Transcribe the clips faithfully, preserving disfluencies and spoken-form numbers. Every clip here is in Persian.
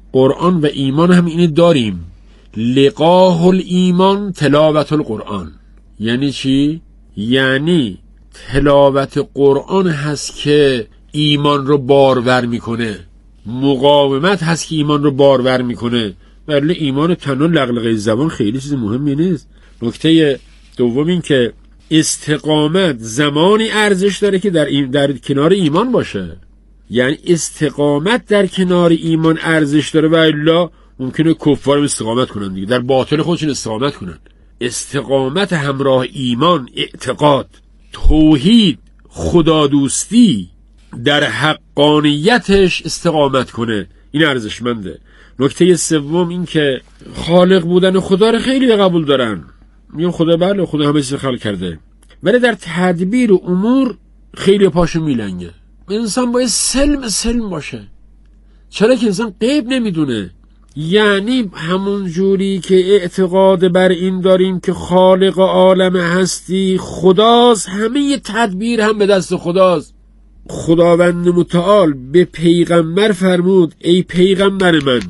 قرآن و ایمان هم اینو داریم. لقاه الایمان تلاوت القرآن. یعنی چی؟ یعنی تلاوت قرآن هست که ایمان رو بارور میکنه، مقاومت هست که ایمان رو بارور میکنه. ولی ایمان تنها لغلقه زبان خیلی چیز مهمی نیست. نکته دوم این که استقامت زمانی ارزش داره که در, این در کنار ایمان باشه. یعنی استقامت در کنار ایمان ارزش داره و الا ممکنه کفار استقامت کنن دیگه، در باطل خودشون استقامت کنن. استقامت همراه ایمان، اعتقاد، توحید، خدادوستی، در حقانیتش استقامت کنه، این ارزشمنده. نکته سوم این که خالق بودن خدا رو خیلی قبول دارن، میگن خدا بله خدا همه چیز خلق کرده، ولی در تدبیر امور خیلی پاشو میلنگه. انسان باید سلم سلم باشه. چرا که انسان غیب نمیدونه. یعنی همون جوری که اعتقاد بر این داریم که خالق عالم هستی خداست، همه تدبیر هم به دست خداست. خداوند متعال به پیغمبر فرمود ای پیغمبر من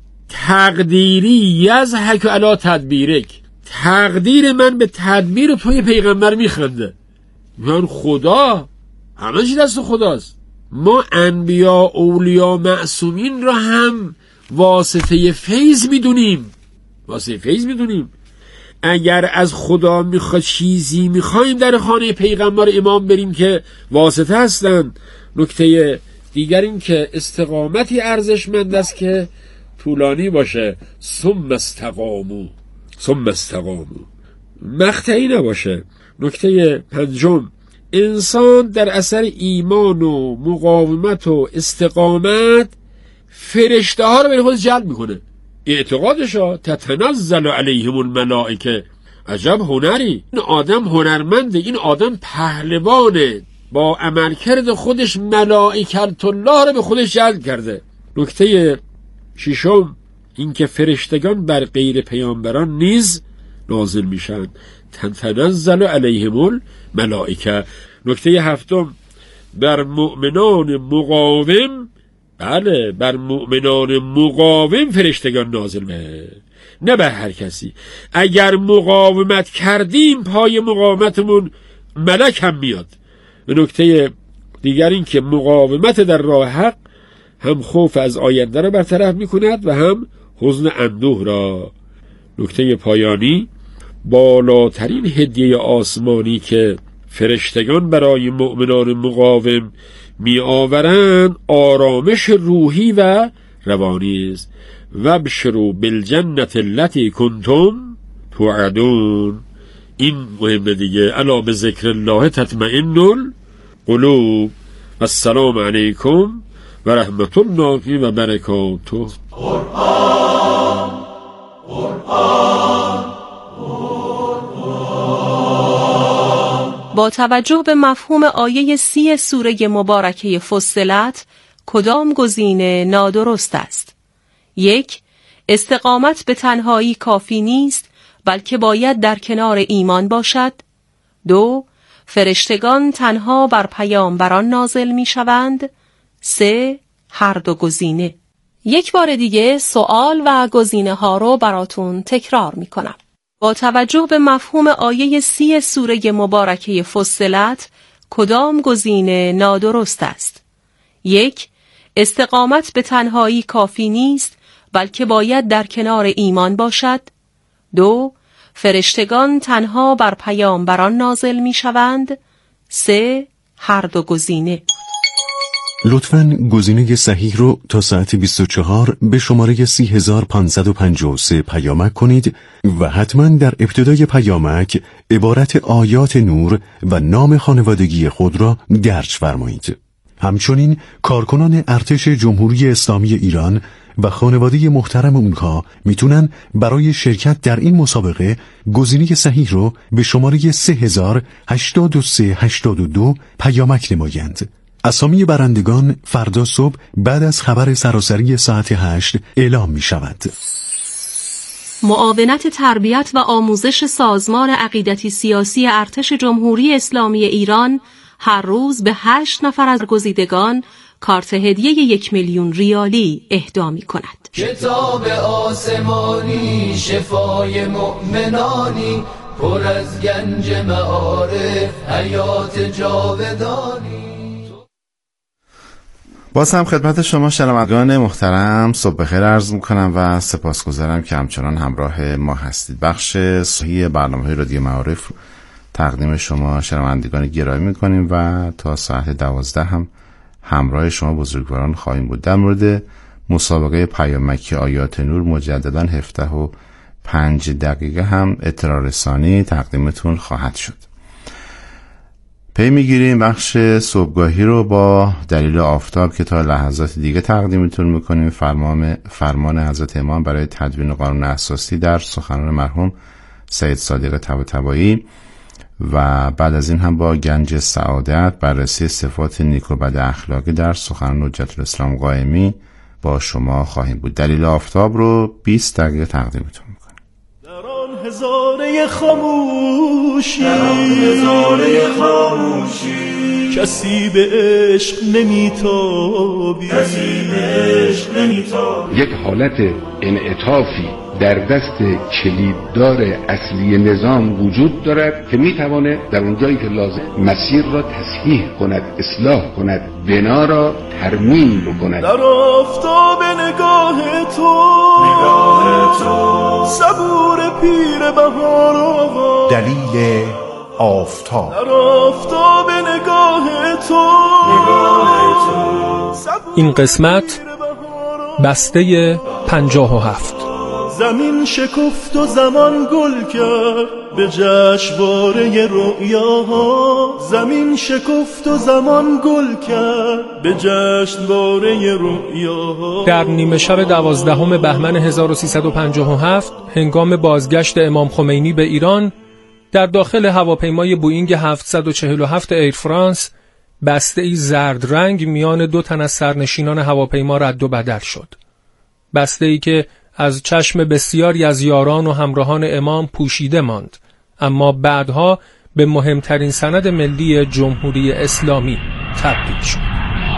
تقدیری یضحک علی تدبیرک، تقدیر من به تدبیر توی پیغمبر میخنده. من خدا همه چی دست خداست. ما انبیا اولیا معصومین را هم واسطه فیض میدونیم، واسطه فیض میدونیم. اگر از خدا میخواد چیزی میخوایم در خانه پیغمبر امام بریم که واسطه هستن. نکته دیگر این که استقامتی ارزشمند است که طولانی باشه. ثم استقامو ثم استقامو مقطعی نباشه. نکته پنجم، انسان در اثر ایمان و مقاومت و استقامت فرشته ها رو به خود جلب میکنه. اعتقادشا تتنزل علیهم الملائکه. عجب هنری، این آدم هنرمنده، این آدم پهلوانه، با عملکرد خودش ملائکت الله رو به خودش جلب کرده. نکته ششم این که فرشتگان بر غیر پیامبران نیز نازل میشن. تتنزل علیهم الملائکه. نکته هفتم بر مؤمنان مقاوم، بله بر مؤمنان مقاوم فرشتگان نازل میشه، نه بر هر کسی. اگر مقاومت کردیم پای مقاومتمون ملک هم میاد. نکته دیگر این که مقاومت در راه حق هم خوف از آینده را برطرف میکند و هم حزن اندوه را. نکته پایانی، بالاترین هدیه آسمانی که فرشتگان برای مؤمنان مقاوم می آورند آرامش روحی و روانی است. وابشروا بالجنة التي کنتم توعدون. این مهمه دیگه. الا بذکر الله تطمئن القلوب. السلام علیکم و رحمت الله و برکاته. قرآن قرآن با توجه به مفهوم آیه سی سوره مبارکه فصلت کدام گزینه نادرست است؟ یک، استقامت به تنهایی کافی نیست بلکه باید در کنار ایمان باشد. دو، فرشتگان تنها بر پیامبران نازل می شوند. سه، هر دو گزینه. یک بار دیگه سوال و گزینه ها رو براتون تکرار می کنم. با توجه به مفهوم آیه سی سوره مبارکه فصلت کدام گزینه نادرست است؟ یک، استقامت به تنهایی کافی نیست بلکه باید در کنار ایمان باشد. دو، فرشتگان تنها بر پیامبران نازل می شوند. سه، هر دو گزینه. لطفاً گزینه صحیح رو تا ساعت بیست و چهار به شماره سی هزار پانصد و پنجاه و سه پیامک کنید و حتماً در ابتدای پیامک عبارت آیات نور و نام خانوادگی خود را درج فرمایید. همچنین کارکنان ارتش جمهوری اسلامی ایران و خانواده محترم اونها میتونن برای شرکت در این مسابقه گزینه صحیح رو به شماره سه هزار هشتاد و سه هشتاد و دو پیامک نمایند. اسامی برندگان فردا صبح بعد از خبر سراسری ساعت هشت اعلام می شود. معاونت تربیت و آموزش سازمان عقیدتی سیاسی ارتش جمهوری اسلامی ایران هر روز به هشت نفر از گزیدگان کارت هدیه یک میلیون ریالی اهدا می کند. کتاب آسمانی شفای مؤمنانی پر از گنج معارف حیات جاودانی. باز هم خدمت شما شنوندگان محترم صبح بخیر عرض میکنم و سپاسگزارم که همچنان همراه ما هستید. بخش صحیح برنامه‌های رادیو معارف تقدیم شما شنوندگان گرامی میکنیم و تا ساعت دوازده هم همراه شما بزرگواران خواهیم بود. در مورد مسابقه پیامکی آیات نور مجددا هفده و پنج دقیقه هم اطلاع رسانی تقدیمتون خواهد شد. پی میگیریم بخش صبحگاهی رو با دلیل آفتاب که تا لحظات دیگه تقدیمتون میکنیم. فرمان فرمان حضرت امام برای تدوین قانون اساسی در سخنان مرحوم سید صادق طباطبایی و بعد از این هم با گنج سعادت بررسی صفات نیک و بد اخلاقی در سخنان حجت الاسلام قائمی با شما خواهیم بود. دلیل آفتاب رو بیست دقیقه تقدیمتون میکنیم. در آن هزاره خاموشی در آن هزاره خاموشی کسی به عشق نمیتابی کسی به عشق نمیتابی. یک حالت انعطافی در دست کلیددار اصلی نظام وجود دارد که میتواند در اون جایی که لازم مسیر را تصحیح کند، اصلاح کند، بنا را ترمیم بکند. در آفتاب نگاه تو نگاه تو صبور پیر بهار آقا. دلیل آفتاب. در آفتاب نگاه تو نگاه تو این قسمت بسته پنجاه و هفت. زمین شکفت و زمان گل کرد به جشنواره رؤیاها. زمین شکفت و زمان گل کرد به جشنواره رؤیاها. در نیمه شب دوازدهم بهمن هزار و سیصد و پنجاه و هفت هنگام بازگشت امام خمینی به ایران در داخل هواپیمای بوئینگ هفتصد و چهل و هفت ایر فرانس بسته‌ای زرد رنگ میان دو تن از سرنشینان هواپیما رد و بدل شد. بسته‌ای که از چشم بسیاری از یاران و همراهان امام پوشیده ماند، اما بعدها به مهمترین سند ملی جمهوری اسلامی تبدیل شد.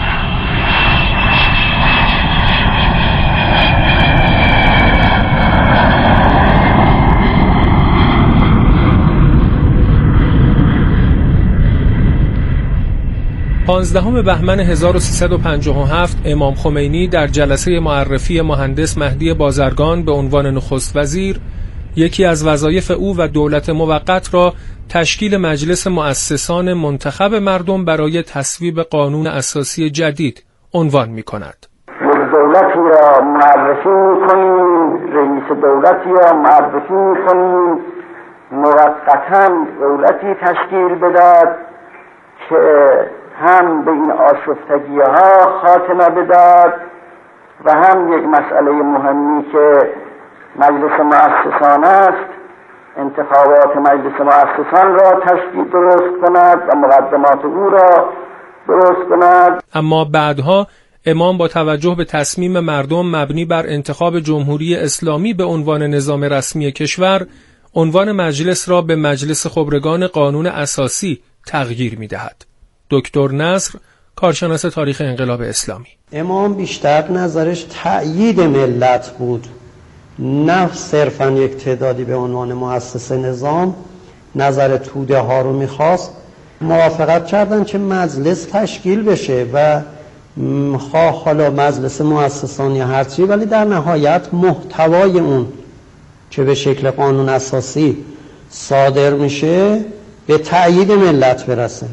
پانزدهم بهمن هزار و سیصد و پنجاه و هفت امام خمینی در جلسه معرفی مهندس مهدی بازرگان به عنوان نخست وزیر یکی از وظایف او و دولت موقت را تشکیل مجلس مؤسسان منتخب مردم برای تصویب قانون اساسی جدید عنوان می کند. دولتی را معرفی می کنیم، رئیس دولتی را معرفی می کنیم، موقتا دولتی تشکیل بدهد که هم به این آشفتگی ها خاتمه بدهد و هم یک مسئله مهمی که مجلس مؤسسان است، انتخابات مجلس مؤسسان را تشکیل درست کند و مقدمات او را درست کند. اما بعدها امام با توجه به تصمیم مردم مبنی بر انتخاب جمهوری اسلامی به عنوان نظام رسمی کشور، عنوان مجلس را به مجلس خبرگان قانون اساسی تغییر می دهد. دکتر نصر، کارشناس تاریخ انقلاب اسلامی: امام بیشتر نظرش تأیید ملت بود، نه صرفاً یک تعدادی به عنوان مؤسسه نظام. نظر توده ها رو میخواست، موافقت کردن که مجلس تشکیل بشه و خواه حالا مجلس مؤسسان یا هرچی، ولی در نهایت محتوای اون که به شکل قانون اساسی صادر میشه به تأیید ملت برسه.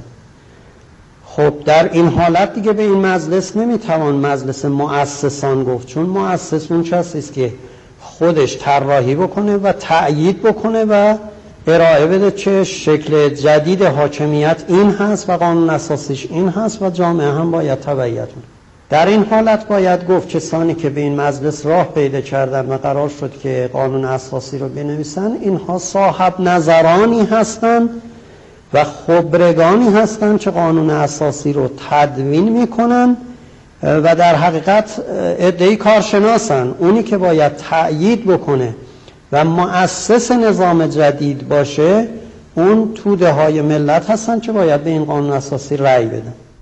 خب در این حالت دیگه به این مجلس نمیتوان مجلس مؤسسان گفت، چون مؤسس اون کسی است که خودش طراحی بکنه و تأیید بکنه و ارائه بده چه شکل جدید حاکمیت این هست و قانون اساسیش این هست و جامعه هم باید تبعیت کنه. در این حالت باید گفت کسانی که به این مجلس راه پیدا کردن و قرار شد که قانون اساسی رو بنویسن، اینها صاحب نظرانی هستند و خبرگانی هستند که قانون اساسی رو تدوین میکنن و در حقیقت عده‌ای کارشناسن. اونی که باید تأیید بکنه و مؤسس نظام جدید باشه اون توده های ملت هستن که باید به این قانون اساسی رأی بدن.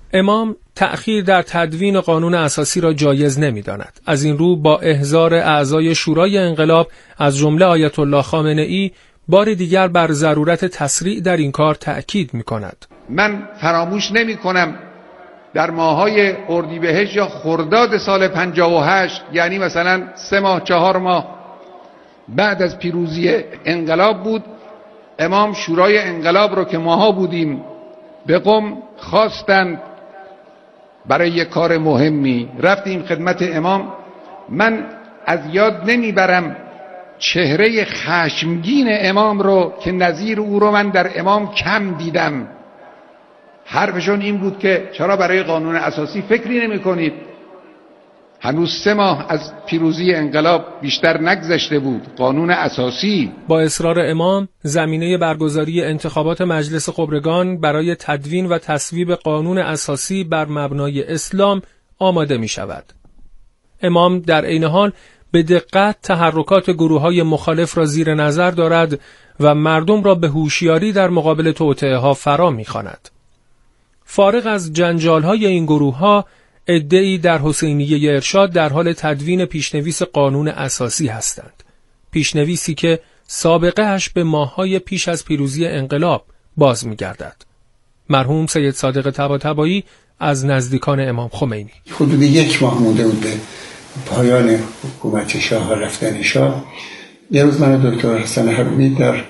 امام تأخیر در تدوین قانون اساسی را جایز نمی‌داند. از این رو با احضار اعضای شورای انقلاب از جمله آیت الله خامنه‌ای بار دیگر بر ضرورت تسریع در این کار تأکید می‌کند. من فراموش نمی‌کنم در ماه‌های اردیبهشت یا خرداد سال پنجاه و هشت، یعنی مثلا سه ماه چهار ماه بعد از پیروزی انقلاب بود، امام شورای انقلاب رو که ماها بودیم به قم خواستند برای یک کار مهمی. رفتیم خدمت امام. من از یاد نمیبرم چهره خشمگین امام رو که نظیر او رو من در امام کم دیدم. حرفشون این بود که چرا برای قانون اساسی فکری نمی کنید؟ هنوز سه ماه از پیروزی انقلاب بیشتر نگذشته بود. قانون اساسی. با اصرار امام زمینه برگزاری انتخابات مجلس خبرگان برای تدوین و تصویب قانون اساسی بر مبنای اسلام آماده می شود. امام در عین حال به دقت تحرکات گروه‌های مخالف را زیر نظر دارد و مردم را به هوشیاری در مقابل توطئه‌ها فرا می‌خواند. فارغ از جنجال‌های این گروه‌ها، عده‌ای در حسینیه ارشاد در حال تدوین پیشنویس قانون اساسی هستند. پیشنویسی که سابقه اش به ماه‌های پیش از پیروزی انقلاب باز می‌گردد. مرحوم سید صادق طباطبایی از نزدیکان امام خمینی: حدود یک ماه مونده بود به پایان حکومت شاه و رفتن شاه. یه روز من و دکتر حسن حبیبی در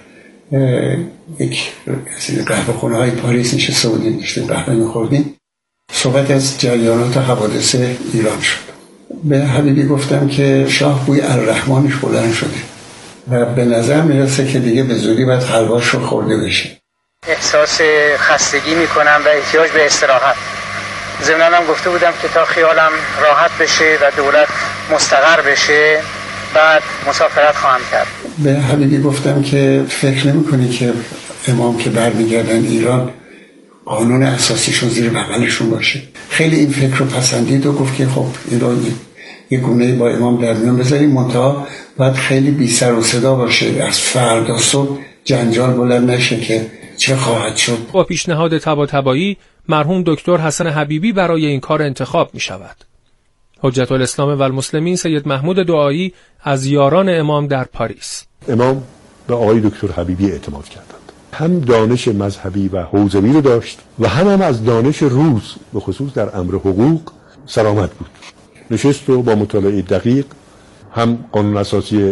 یک قهوه خونه های پاریس نشسته بودیم، داشتیم قهوه می‌خوردیم. صحبت از جریانات و حوادث ایران شد. به حبیبی گفتم که شاه بوی الرحمنش بلند شده و به نظر میرسه که دیگه به زودی باید حلواش رو خورده بشه. احساس خستگی میکنم و احتیاج به استراحت. ضمناً هم گفته بودم که تا خیالم راحت بشه و دولت مستقر بشه بعد مسافرت خواهم کرد. به حبیبی گفتم که فکر نمی کنی که امام که برمیگردن ایران قانون اساسیشون زیر بغلشون باشه؟ خیلی این فکر رو پسندید و گفت که خب این رو یک گونه با امام در میان بذاریم، منتها باید خیلی بی سر و صدا باشه، از فردا صبح جنجال بلند نشه که چه خواهد شد. با پیشنهاد طباطبایی مرحوم دکتر حسن حبیبی برای این کار انتخاب می شود. حجت الاسلام و المسلمین سید محمود دعایی از یاران امام در پاریس: امام به آقای دکتر حبیبی اعتماد کردند. هم دانش مذهبی و حوزوی رو داشت و هم, هم از دانش روز به خصوص در امر حقوق سلامت بود. نشست و با مطالعه دقیق هم قانون اساسی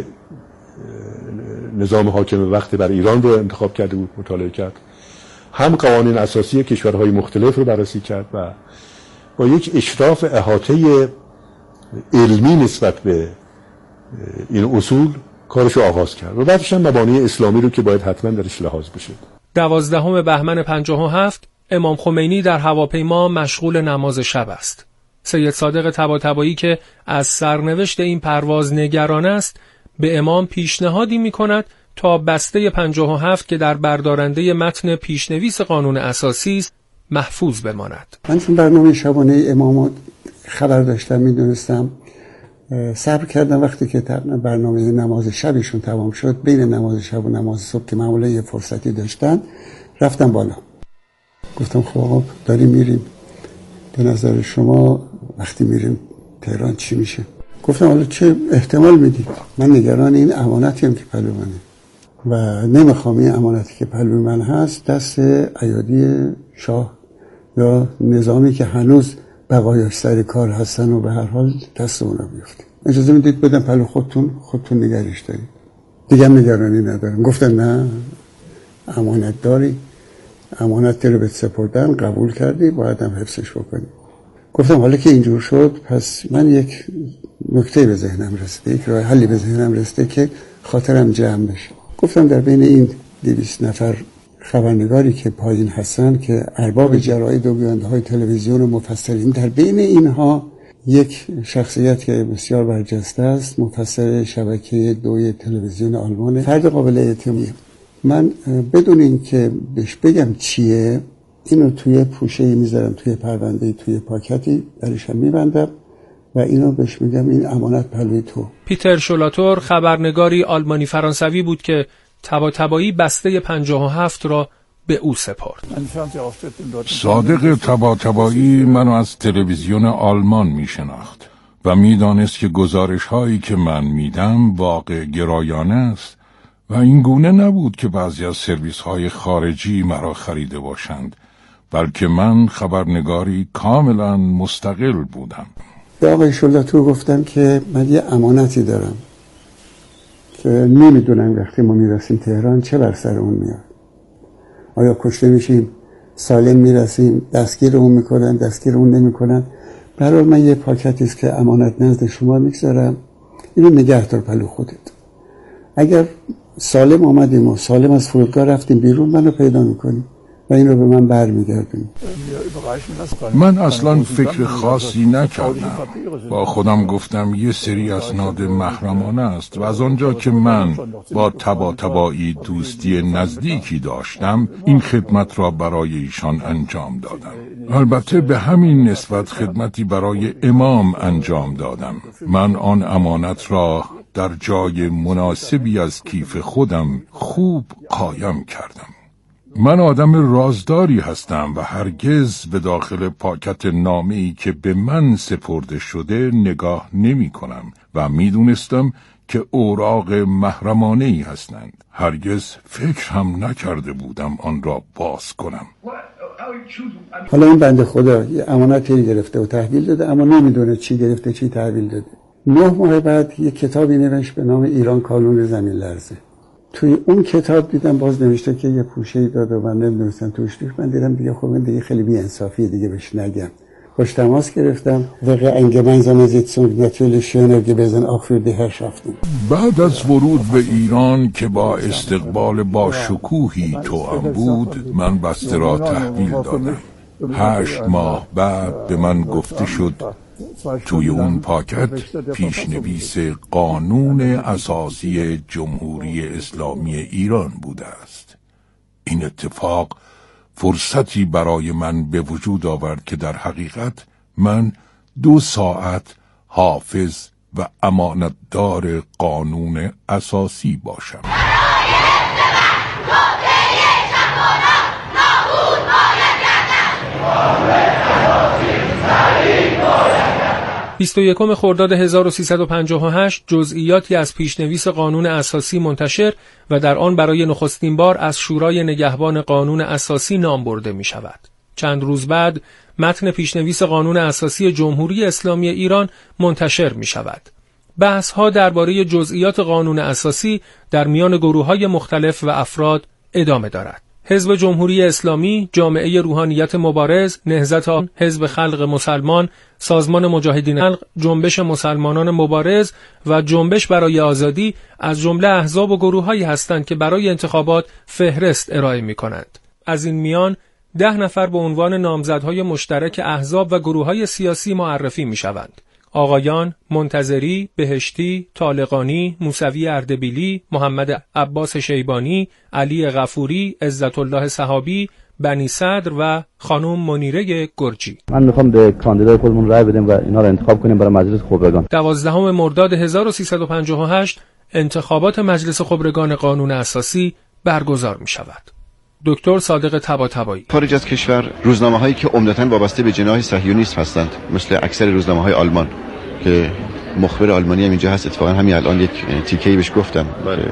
نظام حاکم وقت بر ایران رو انتخاب کرده بود، مطالعه کرد، هم قوانین اساسی کشورهای مختلف رو بررسی کرد و با یک اشراف احاطه علمی نسبت به این اصول کارشو آغاز کرد و بعدش هم مبانی اسلامی رو که باید حتما درش لحاظ بشه. دوازدهم بهمن پنجاه و هفت امام خمینی در هواپیما مشغول نماز شب است. سید صادق طباطبایی که از سرنوشت این پرواز نگران است به امام پیشنهادی می کند تا بسته پنجاه و هفت که در بردارنده متن پیشنویس قانون اساسی است محفوظ بماند. من چون برنامه شبانه امام خبر داشتم، می دونستم، صبر کردم وقتی که برنامه نماز شبشون تمام شد، بین نماز شب و نماز صبح که معمولا یه فرصتی داشتن، رفتم بالا. گفتم خب داریم میریم، به نظر شما وقتی میریم تهران چی میشه؟ گفتم حالا چه احتمال میدید؟ من نگران این امانتی هم که پلو منه و نمیخوام این امانتی که پلو من هست دست ایادی شاه یا نظامی که هنوز بقایاش سر کار هستن و به هر حال دست اونا بیفته. اجازه میدید بدم پلو خودتون خودتون نگرش دارید، دیگه نگرانی ندارم. گفتن نه، امانت داری، امانت رو به سپردن، قبول کردی، باید هم حفظش بکنی. گفتم حالا که اینجور شد پس من یک نکته به ذهنم رسیده، یک راه حلی به ذهنم رسیده که خاطرم جمع بشه. گفتم در بین این دویست نفر خبرنگاری که پایین هستن که ارباب جراید و گوینده های تلویزیون و مفسرین، در بین اینها یک شخصیت که بسیار برجسته است، مفسر شبکه دوی تلویزیون آلمان، فرد قابل اعتمادیه. من بدون این که بهش بگم چیه، اینو توی پوشه‌ای میذارم، توی پرونده‌ای، توی پاکتی درش هم میبندم و اینو بهش میگم این امانت پلوی تو. پیتر شولاتور خبرنگاری آلمانی فرانسوی بود که طباطبایی بسته پنجاه و هفت را به او سپرد. صادق طباطبایی منو از تلویزیون آلمان می شناخت و می دانست که گزارش هایی که من میدم واقع گرایانه است و این گونه نبود که بعضی از سرویس های خارجی مرا خریده باشند، بلکه من خبرنگاری کاملا مستقل بودم. به آقای شلاتو گفتم که من یه امانتی دارم که نمیدونم وقتی ما میرسیم تهران چه بر سر اون میاد. آیا کشته میشیم، سالم میرسیم، دستگیر اون میکنن، دستگیر اون نمیکنن. برای من یه پاکتی است که امانت نزد شما میگذارم، اینو نگه دار پلو خودت. اگر سالم آمدیم و سالم از فرودگاه رفتیم بیرون، منو پیدا میکنیم و این رو به من برمیگردونیم. من اصلا فکر خاصی نکردم. با خودم گفتم یه سری اسناد محرمانه است و از آنجا که من با طباطبایی دوستی نزدیکی داشتم، این خدمت را برای ایشان انجام دادم. البته به همین نسبت خدمتی برای امام انجام دادم. من آن امانت را در جای مناسبی از کیف خودم خوب قایم کردم. من آدم رازداری هستم و هرگز به داخل پاکت نامه‌ای که به من سپرده شده نگاه نمی کنم و می دونستم که اوراق محرمانه‌ای هستند. هرگز فکر هم نکرده بودم آن را باز کنم. حالا این بنده خدا یه امانتی گرفته و تحویل داده، اما نمیدونه چی گرفته چی تحویل داده. نه ماه بعد یه کتابی نوشت به نام ایران کانون زمین لرزه. توی اون کتاب دیدم باز نوشته که یه پوشه‌ای داده و من نمی‌دونستم توش توش. من دیدم دیگه خب این دیگه خیلی بی‌انصافیه دیگه بهش نگم. خوش تماس گرفتم و انگمن زیتسون نتیل شونر gewesen auch für die Herrschaften. بعد از ورود به ایران که با استقبال با شکوهی توأم بود، من بسته را تحویل دادم. هشت ماه بعد به من گفته شد توی اون پاکت پیشنویس قانون اساسی جمهوری اسلامی ایران بوده است. این اتفاق فرصتی برای من به وجود آورد که در حقیقت من دو ساعت حافظ و امانتدار قانون اساسی باشم. بیست و یکم خرداد هزار و سیصد و پنجاه و هشت جزئیاتی از پیشنویس قانون اساسی منتشر و در آن برای نخستین بار از شورای نگهبان قانون اساسی نام برده می شود. چند روز بعد متن پیشنویس قانون اساسی جمهوری اسلامی ایران منتشر می شود. بحث ها درباره جزئیات قانون اساسی در میان گروه‌های مختلف و افراد ادامه دارد. حزب جمهوری اسلامی، جامعه روحانیت مبارز، نهضت آن، حزب خلق مسلمان، سازمان مجاهدین خلق، جنبش مسلمانان مبارز و جنبش برای آزادی از جمله احزاب و گروه‌هایی هستند که برای انتخابات فهرست ارائه می‌کنند. از این میان ده نفر به عنوان نامزدهای مشترک احزاب و گروه‌های سیاسی معرفی می‌شوند. آقایان منتظری، بهشتی، طالقانی، موسوی اردبیلی، محمد عباس شیبانی، علی غفوری، عزت الله صحابی، بنی صدر و خانم منیره گرجی. من میخوام به کاندیدای خودمون رای بدیم و اینا رو انتخاب کنیم برای مجلس خبرگان. دوازدهم مرداد هزار و سیصد و پنجاه و هشت انتخابات مجلس خبرگان قانون اساسی برگزار می شود. دکتر صادق طباطبایی. خارج از کشور روزنامه‌هایی که عمدتاً وابسته به جناح صهیونیسم هستند، مثل اکثر روزنامه‌های آلمان که مخبر آلمانی هم اینجا هست، اتفاقا همین الان یک تیکه‌ای بهش گفتم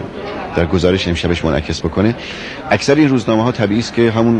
در گزارش امشبش منعکس بکنه. اکثر این روزنامه‌ها طبیعی است که همون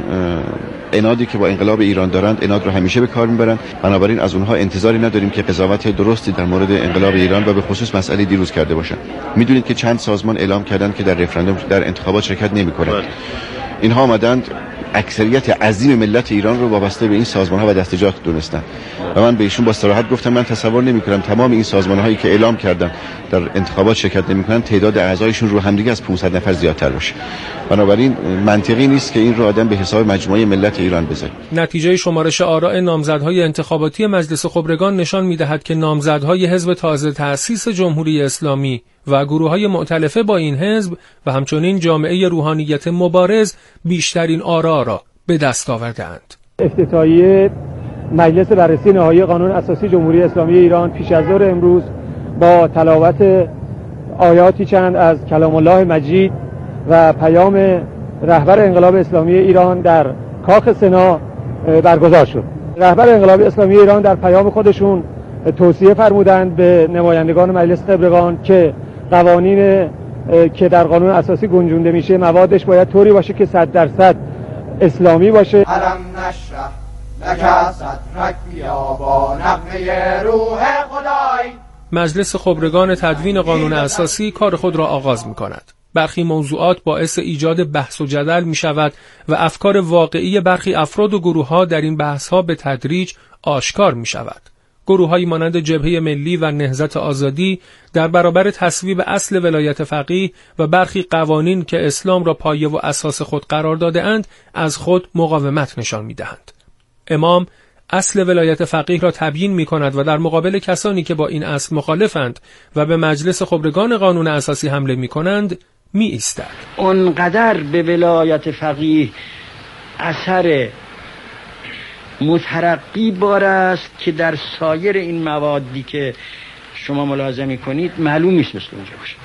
عنادی که با انقلاب ایران دارند عناد رو همیشه به کار میبرند. بنابراین از اونها انتظاری نداریم که قضاوت درستی در مورد انقلاب ایران و به خصوص مسئله دیروز کرده باشند. میدونید که چند سازمان اعلام کردن که در رفراندوم در انتخابات شرکت نمی‌کنند. اینها آمدند اکثریت عظیم ملت ایران رو وابسته به این سازمان‌ها و دستجات دونستن و من به ایشون با صراحت گفتم من تصور نمی‌کنم تمام این سازمان‌هایی که اعلام کردن در انتخابات شرکت نمی‌کنن تعداد اعضایشون رو همدیگه از پانصد نفر زیادتر باشه. بنابراین منطقی نیست که این رو آدم به حساب مجموعه ملت ایران بذاره. نتیجه شمارش آراء نامزدهای انتخاباتی مجلس خبرگان نشان می‌دهد که نامزدهای حزب تازه تأسیس جمهوری اسلامی و گروه‌های مؤتلفه با این حزب و همچنین جامعه روحانیت مبارز بیشترین آرا را به دست آورده‌اند. افتتاحیه مجلس بررسی نهایی قانون اساسی جمهوری اسلامی ایران پیش از ظهر امروز با تلاوت آیاتی چند از کلام الله مجید و پیام رهبر انقلاب اسلامی ایران در کاخ سنا برگزار شد. رهبر انقلاب اسلامی ایران در پیام خودشون توصیه فرمودند به نمایندگان مجلس خبرگان که قوانین که در قانون اساسی گنجونده میشه موادش باید طوری باشه که صد درصد اسلامی باشه. علم نشرح لک صدرک بیا با نغمه روح خدای. مجلس خبرگان تدوین قانون اساسی کار خود را آغاز می کند. برخی موضوعات باعث ایجاد بحث و جدل می شود و افکار واقعی برخی افراد و گروه ها در این بحث ها به تدریج آشکار می شود. گروه هایی مانند جبهه ملی و نهضت آزادی در برابر تصویب اصل ولایت فقیه و برخی قوانین که اسلام را پایه و اساس خود قرار داده اند از خود مقاومت نشان می دهند. امام اصل ولایت فقیه را تبیین می کند و در مقابل کسانی که با این اصل مخالفند و به مجلس خبرگان قانون اساسی حمله می کنند می ایستد. اونقدر به ولایت فقیه اثر مترقی بار است که در سایر این موادی که شما ملاحظه می کنید معلوم نیست مثل اونجا باشه.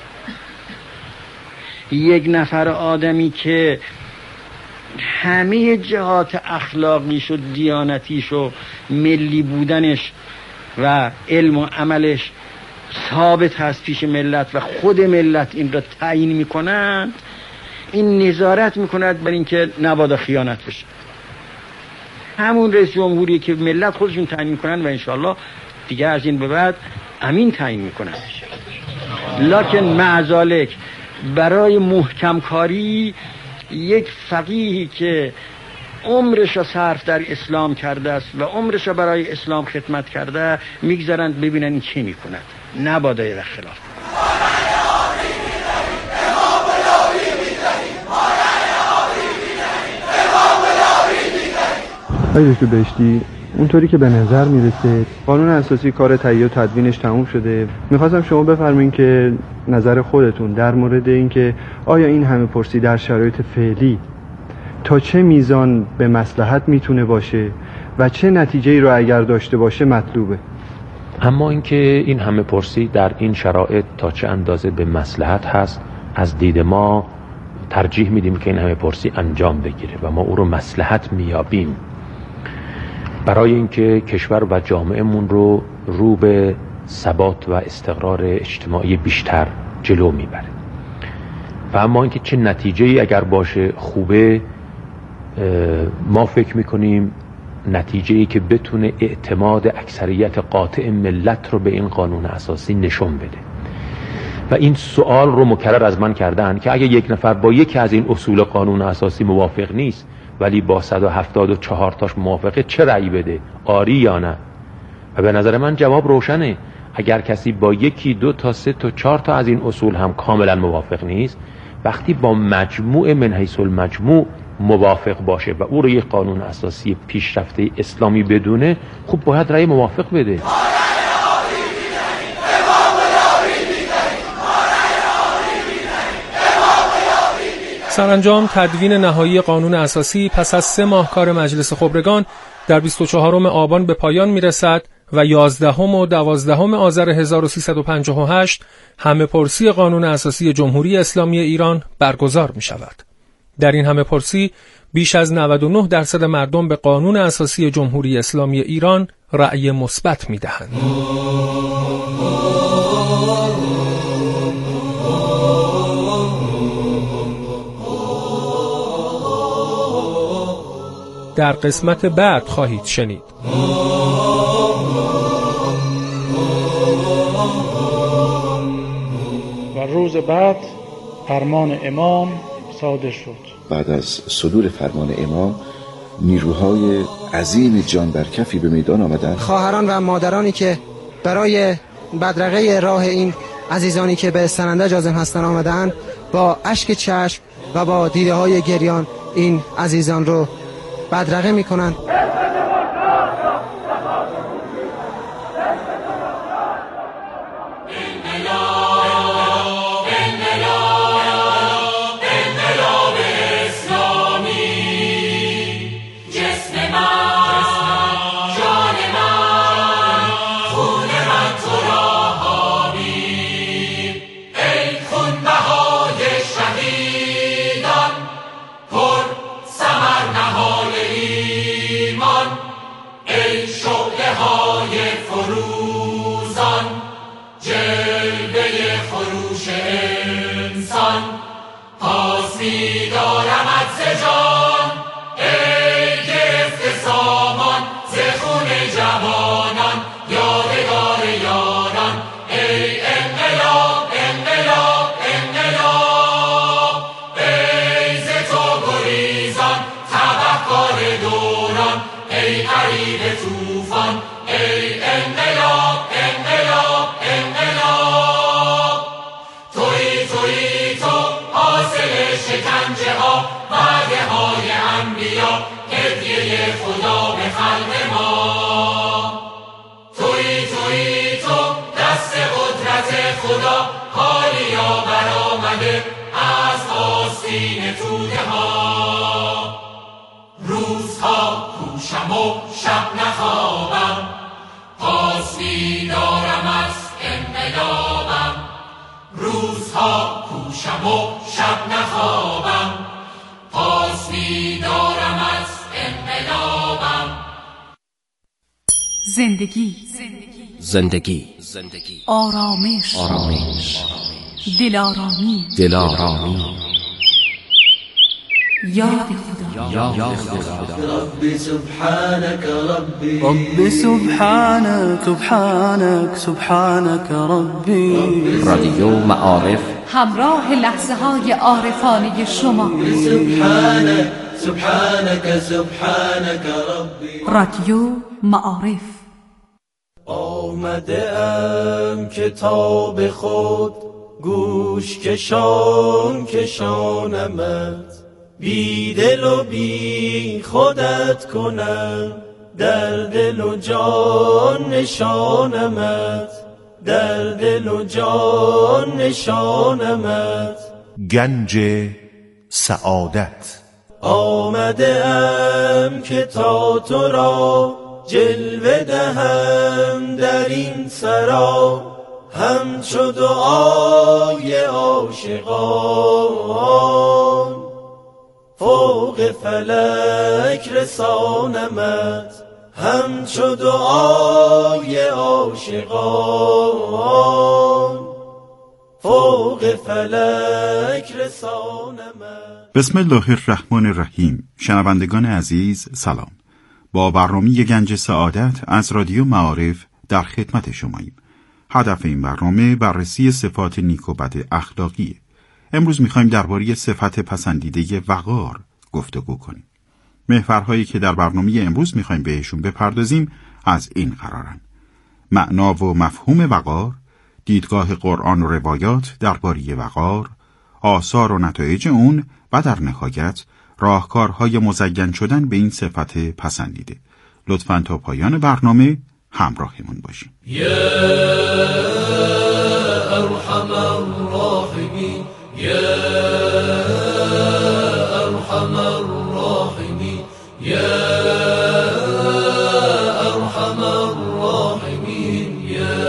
یک نفر آدمی که همه جهات اخلاقیش و دیانتیش و ملی بودنش و علم و عملش ثابت هست پیش ملت و خود ملت این را تعیین میکنند، این نظارت میکند بر اینکه نبادا خیانت بشه. همون رئیس جمهوری که ملت خودشون تعیین میکنن و انشالله دیگه از این به بعد امین تعیین میکنن. لکن معذالک برای محکم کاری یک فقیهی که عمرش را صرف در اسلام کرده است و عمرش را برای اسلام خدمت کرده میگذارند ببینن این چی میکند. نبادا یک خلاف. آقای دکتر بهشتی، اونطوری که به نظر میرسه قانون اساسی کار تهیه و تدوینش تموم شده. میخواستم شما بفرمایید که نظر خودتون در مورد اینکه آیا این همه پرسی در شرایط فعلی تا چه میزان به مصلحت میتونه باشه و چه نتیجه‌ای رو اگر داشته باشه مطلوبه. اما اینکه این همه پرسی در این شرایط تا چه اندازه به مصلحت هست، از دید ما ترجیح میدیم که این همه پرسی انجام بگیره و ما او رو مصلحت میابیم برای اینکه کشور و جامعهمون رو رو به ثبات و استقرار اجتماعی بیشتر جلو میبره. و اما اینکه چه نتیجه‌ای اگر باشه خوبه، ما فکر میکنیم نتیجه‌ای که بتونه اعتماد اکثریت قاطع ملت رو به این قانون اساسی نشون بده. و این سوال رو مکرر از من کردن که اگه یک نفر با یکی از این اصول قانون اساسی موافق نیست ولی با صد و هفتاد و چهار تاش موافقه، چه رأی بده؟ آری یا نه؟ و به نظر من جواب روشنه. اگر کسی با یکی دو تا سه تا چهار تا از این اصول هم کاملا موافق نیست، وقتی با مجموع من حیث المجموع موافق باشه و او رو یک قانون اساسی پیشرفته اسلامی بدونه، خب باید رأی موافق بده. سرانجام تدوین نهایی قانون اساسی پس از سه ماه کار مجلس خبرگان در بیست و چهارم آبان به پایان میرسد و یازدهم و دوازدهم آذر هزار و سیصد و پنجاه و هشت همه پرسی قانون اساسی جمهوری اسلامی ایران برگزار می شود. در این همه پرسی بیش از نود و نه درصد مردم به قانون اساسی جمهوری اسلامی ایران رأی مثبت می دهند. در قسمت بعد خواهید شنید. و روز بعد فرمان امام صادر شد. بعد از صدور فرمان امام نیروهای عظیم جان در کفی به میدان آمدند. خواهران و مادرانی که برای بدرقه راه این عزیزانی که به سننده جازم هستند آمدند، با اشک چشم و با دیده های گریان این عزیزان رو بدرقه می کنند. انسان پاس می‌دارمت ز جان ای گرفته سامان ز خون جوانان یادگار یاران ای انقلاب انقلاب انقلاب ای ز تو گریزان تبهکار دوران ای غریب طوفان ای انقلاب انقلاب انقلاب تویی تویی تو حاصل شکنجه ها وعده های انبیا هدیه خدا به خلق ما تویی تویی تو دست قدرت خدا حالیا برآمده از آستین توده ها روزها کوشم و شب نخوابم پاس می‌دارم از انقلابم روزها کوشم و شب نخوابم پاس می‌دارم از انقلابم زندگی زندگی آرامش آرامش دلارامی دلارامی یاد خدا یاد خدا ربی سبحانك ربی ربی سبحانك سبحانك سبحانك ربی رادیو معارف همراه لحظه های عارفانه شما سبحانك سبحانك سبحانك ربی رادیو معارف آمده ام کتاب خود گوش کشان کشانمت بی دل و بی خودت کنم در دل و جان نشانمت در دل و جان نشانمت گنج سعادت آمده ام که تا تو را جلوه دهم در این سرا همچو دعای عاشقان فوق فلک رسانمت همچو دعای عاشقان فوق فلک رسانمت. بسم الله الرحمن الرحیم. شنوندگان عزیز سلام. با برنامه گنج سعادت از رادیو معارف در خدمت شماییم. هدف این برنامه بررسی صفات نیک و بد اخلاقیه. امروز میخوایم درباره صفت پسندیده وقار گفتگو کنیم. محورهایی که در برنامه امروز میخوایم بهشون بپردازیم از این قرارن: معنا و مفهوم وقار، دیدگاه قرآن و روایات درباره وقار، آثار و نتایج اون و در نهایت راهکارهای مزین شدن به این صفت پسندیده. لطفاً تا پایان برنامه همراهمون باشین. یا ارحم الراحمین یا ارحم الراحمین یا ارحم الراحمین یا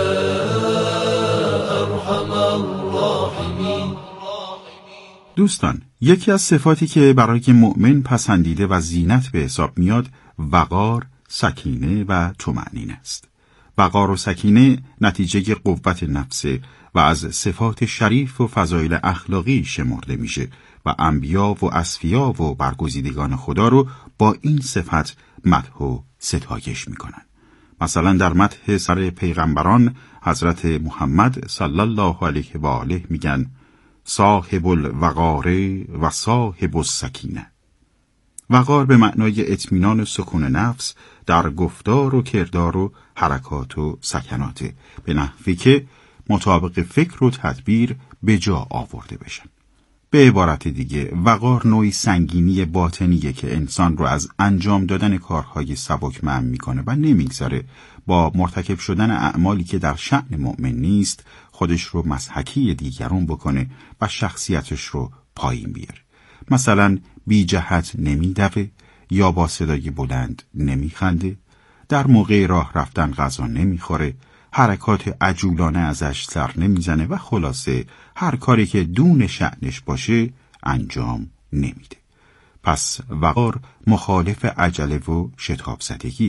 ارحم الراحمین. دوستان، یکی از صفاتی که برای مؤمن پسندیده و زینت به حساب میاد وقار، سکینه و طمأنینه است. وقار و سکینه نتیجه قوت نفسه و از صفات شریف و فضایل اخلاقی شمرده میشه و انبیا و اصفیا و برگزیدگان خدا رو با این صفت مدح و ستایش میکنن. مثلا در مدح سر پیغمبران حضرت محمد صلی الله علیه و آله میگن صاحب الوقار و صاحب السکینه. وقار به معنای اطمینان و سکون نفس در گفتار و کردار و حرکات و سکناته، به نحوی که مطابق فکر و تدبیر به جا آورده بشن. به عبارت دیگه وقار نوعی سنگینی باطنیه که انسان رو از انجام دادن کارهای سبک منع میکنه و نمیگذاره با مرتکب شدن اعمالی که در شأن مؤمن نیست خودش رو مضحکی دیگران بکنه و شخصیتش رو پایین بیاره. مثلا بی جهت نمیدوه یا با صدای بلند نمیخنده، در موقع راه رفتن غذا نمیخوره، حرکات عجولانه ازش سر نمیزنه و خلاصه هر کاری که دون شأنش باشه انجام نمیده. پس وقار مخالف عجله و شتاب زدگی.